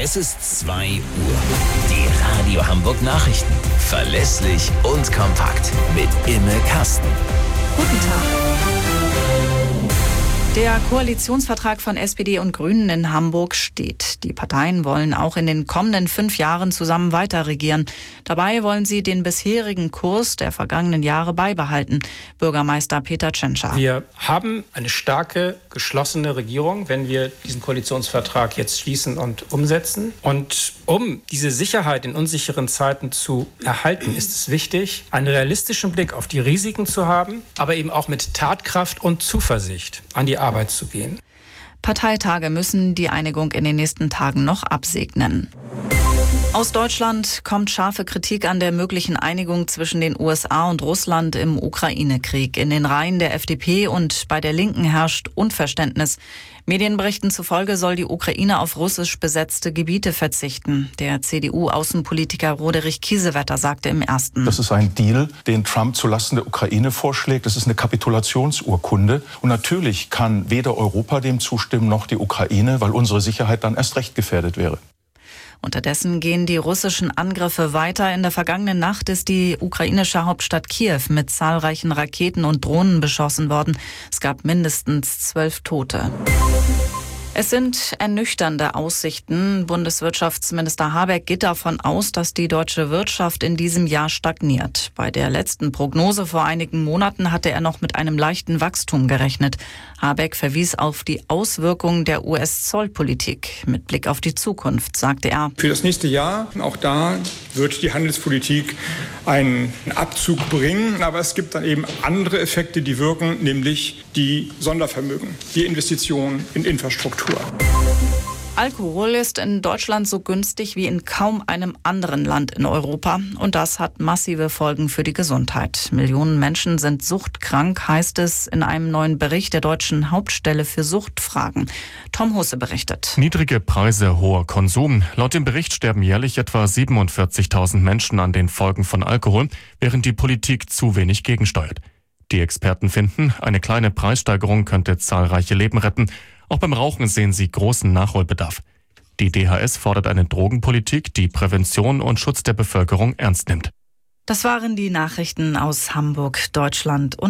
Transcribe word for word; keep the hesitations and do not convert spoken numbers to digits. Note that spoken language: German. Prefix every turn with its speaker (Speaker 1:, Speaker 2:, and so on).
Speaker 1: Es ist zwei Uhr. Die Radio Hamburg Nachrichten. Verlässlich und kompakt. Mit Imme Kasten.
Speaker 2: Guten Tag. Der Koalitionsvertrag von S P D und Grünen in Hamburg steht. Die Parteien wollen auch in den kommenden fünf Jahren zusammen weiterregieren. Dabei wollen sie den bisherigen Kurs der vergangenen Jahre beibehalten. Bürgermeister Peter Tschentscher.
Speaker 3: Wir haben eine starke, geschlossene Regierung, wenn wir diesen Koalitionsvertrag jetzt schließen und umsetzen. Und um diese Sicherheit in unsicheren Zeiten zu erhalten, ist es wichtig, einen realistischen Blick auf die Risiken zu haben, aber eben auch mit Tatkraft und Zuversicht an die Arbeit zu gehen.
Speaker 2: Parteitage müssen die Einigung in den nächsten Tagen noch absegnen. Aus Deutschland kommt scharfe Kritik an der möglichen Einigung zwischen den U S A und Russland im Ukraine-Krieg. In den Reihen der F D P und bei der Linken herrscht Unverständnis. Medienberichten zufolge soll die Ukraine auf russisch besetzte Gebiete verzichten. Der C D U-Außenpolitiker Roderich Kiesewetter sagte im Ersten:
Speaker 4: Das ist ein Deal, den Trump zulasten der Ukraine vorschlägt. Das ist eine Kapitulationsurkunde. Und natürlich kann weder Europa dem zustimmen noch die Ukraine, weil unsere Sicherheit dann erst recht gefährdet wäre.
Speaker 2: Unterdessen gehen die russischen Angriffe weiter. In der vergangenen Nacht ist die ukrainische Hauptstadt Kiew mit zahlreichen Raketen und Drohnen beschossen worden. Es gab mindestens zwölf Tote. Es sind ernüchternde Aussichten. Bundeswirtschaftsminister Habeck geht davon aus, dass die deutsche Wirtschaft in diesem Jahr stagniert. Bei der letzten Prognose vor einigen Monaten hatte er noch mit einem leichten Wachstum gerechnet. Habeck verwies auf die Auswirkungen der U S-Zollpolitik. Mit Blick auf die Zukunft, sagte er:
Speaker 5: Für das nächste Jahr, auch da wird die Handelspolitik einen Abzug bringen. Aber es gibt dann eben andere Effekte, die wirken, nämlich die Sondervermögen, die Investitionen in Infrastruktur.
Speaker 2: Alkohol ist in Deutschland so günstig wie in kaum einem anderen Land in Europa. Und das hat massive Folgen für die Gesundheit. Millionen Menschen sind suchtkrank, heißt es in einem neuen Bericht der Deutschen Hauptstelle für Suchtfragen. Tom Husse berichtet.
Speaker 6: Niedrige Preise, hoher Konsum. Laut dem Bericht sterben jährlich etwa siebenundvierzigtausend Menschen an den Folgen von Alkohol, während die Politik zu wenig gegensteuert. Die Experten finden, eine kleine Preissteigerung könnte zahlreiche Leben retten. Auch beim Rauchen sehen sie großen Nachholbedarf. Die D H S fordert eine Drogenpolitik, die Prävention und Schutz der Bevölkerung ernst nimmt.
Speaker 2: Das waren die Nachrichten aus Hamburg, Deutschland und